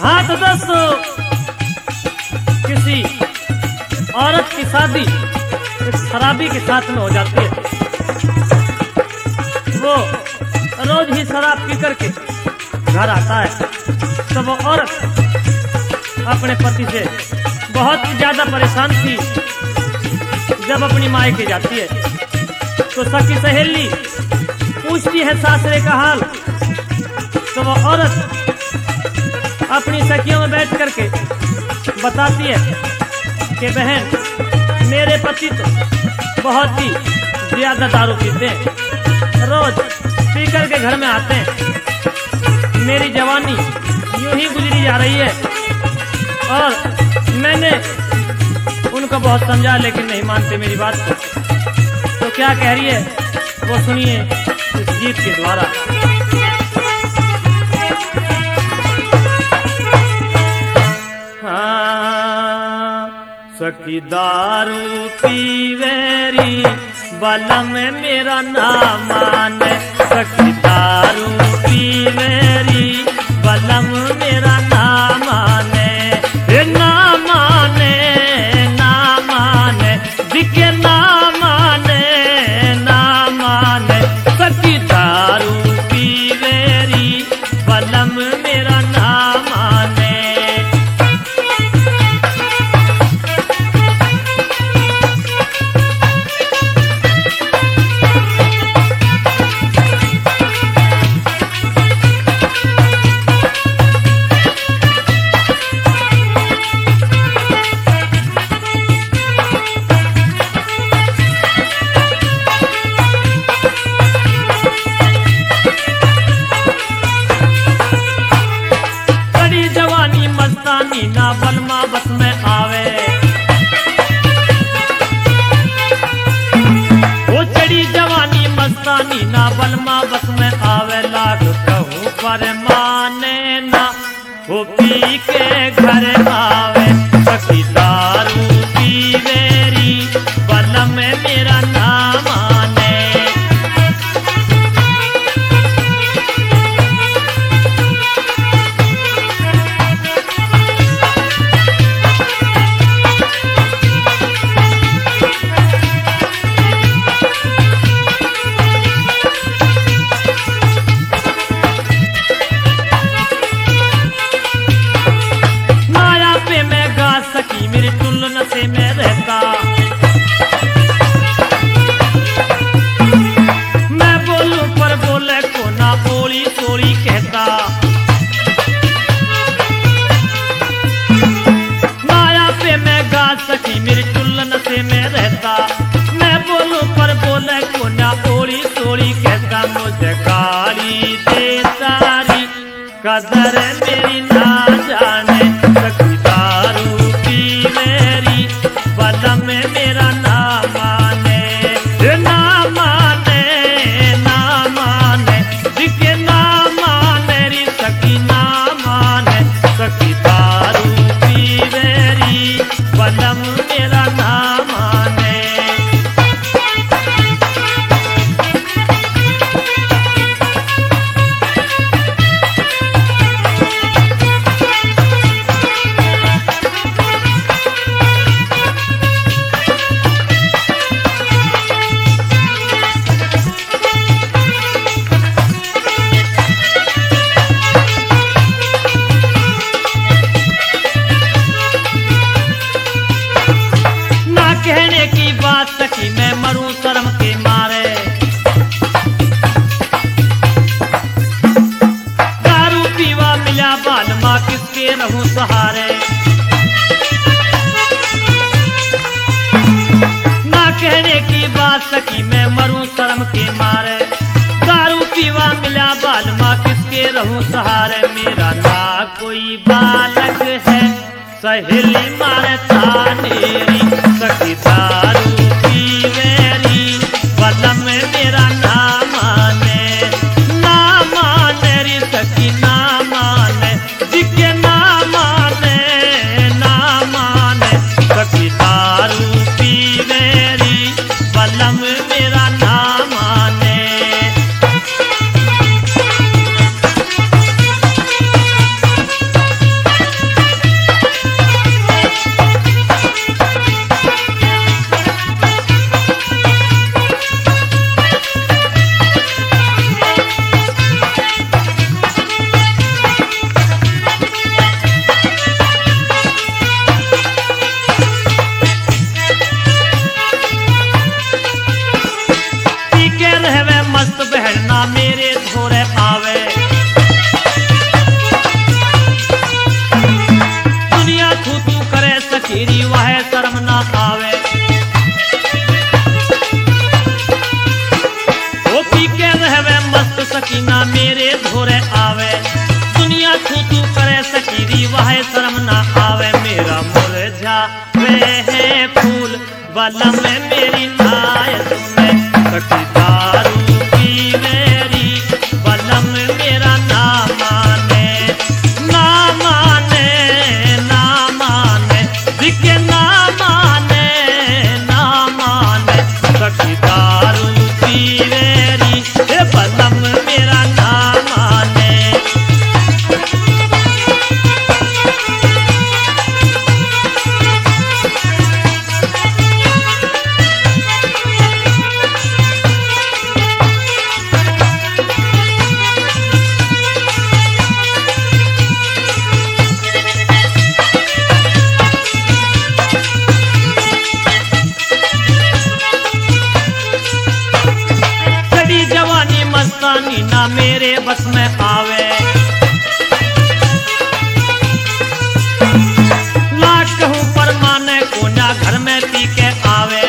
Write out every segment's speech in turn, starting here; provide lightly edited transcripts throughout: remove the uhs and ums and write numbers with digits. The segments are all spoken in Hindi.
हाँ तो दोस्तों, किसी औरत की शादी एक शराबी के साथ में हो जाती है। वो रोज ही शराब पी करके घर आता है, तो वो औरत अपने पति से बहुत ज्यादा परेशान थी। जब अपनी मायके जाती है तो सखी सहेली पूछती है सासरे का हाल, तो वो औरत अपनी सखियों में बैठ करके बताती है कि बहन, मेरे पति तो बहुत ही ज्यादा दारू पीते हैं, रोज पी करके घर में आते हैं। मेरी जवानी यूं ही गुजरी जा रही है और मैंने उनको बहुत समझा लेकिन नहीं मानते मेरी बात को। तो क्या कह रही है वो सुनिए इस गीत के द्वारा। सखी दारू पीवेरी बलम मेरा ना माने, सखी दारू पीवेरी बलम मेरा ना माने, ना माने ना माने दिखे ना माने ना माने, सखी दारू पीवेरी बलम मेरा ना माने। ना बलमा बस में आवे, वो चढ़ी जवानी मस्तानी ना बलमा बस में आवे। लाख कहूँ पर माने ना, वो पी के घर आवे, सखी दारू पीवेरी बलम मेरा ना माने। सखी मेरी तुलना से मैं रहता, मैं बोलूं पर बोले को ना बोली सोली कहता। माया पे मैं गा सखी मेरी तुलना से मैं रहता, मैं बोलूं पर बोले को ना बोली सोली कहता। मुझे गाली दे सारी कदर मेरी ना जाने, सखी दारू मेरी बलम मेरा ना माने, ना माने ना माने दिखे ना माने री सखी ना माने, सखी दारू पीवेरी बलम मेरा ना माने। कहने की बात सखी मैं मरूं शर्म के मारे, दारू पीवा मिला बालमा किसके रहूं सहारे। ना कहने की बात सखी मैं मरूं शर्म के मारे, दारू पीवा मिला बालमा किसके रहूं सहारे। मेरा ना कोई बालक है सहेली मारे तानेरी, सखी दारू पीवेरी बलम मेरा ना माने, ना माने री सखी ना माने दिखे ना माने ना माने, सखी दारू पीवेरी बलम मेरा ना माने। धोरे आवे, दुनिया छू तू करे सकीरी वह शर्म ना आवे। मेरा मुरझा वे है फूल बलम मेरी नाय सुने, सखी दारू पी मेरी बलम मेरा ना माने, ना माने, ना माने, दिखे ना माने, ना माने, सखी दारू पी मेरी बलम मेरा ना माने। ना मेरे बस में आवे, लाख कहूं पर माने को ना घर में पी के आवे।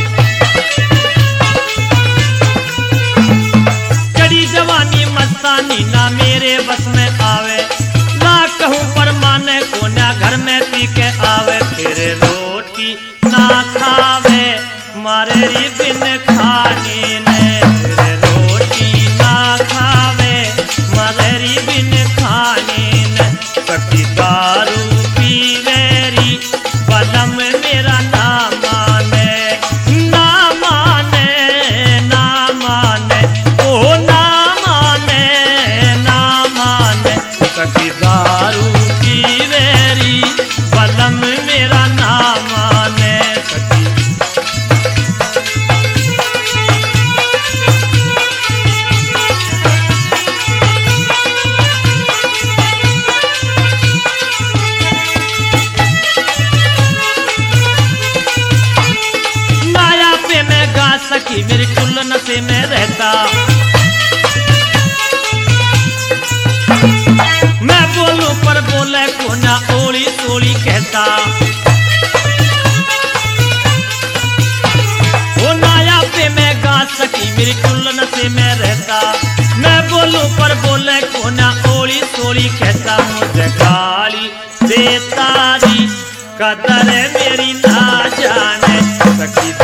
चढ़ी जवानी मस्तानी ना मेरे बस में आवे, लाख कहूं पर माने को ना घर में पी के आवे। तेरे रोटी ना खावे मारे री बिन खाने ने, तेरे रोटी ना खावे मगरी बिन खाने न, सखी दारू पी मेरी बलम मेरा ना माने, ना माने, ना माने, ओ ना माने, ना माने, सखी दारू पी मेरी बलम मेरा ना माने। सखी सखी मेरी कुल नशे में रहता, मैं बोलूं पर बोले को ना ओली सोली कहता। वो नाया पे मैं गा सकी मेरी कुल नशे में रहता, मैं बोलूं पर बोले को ना ओली सोली कहता। मुझे गाली देता री कदर मेरी ना जाने, सखी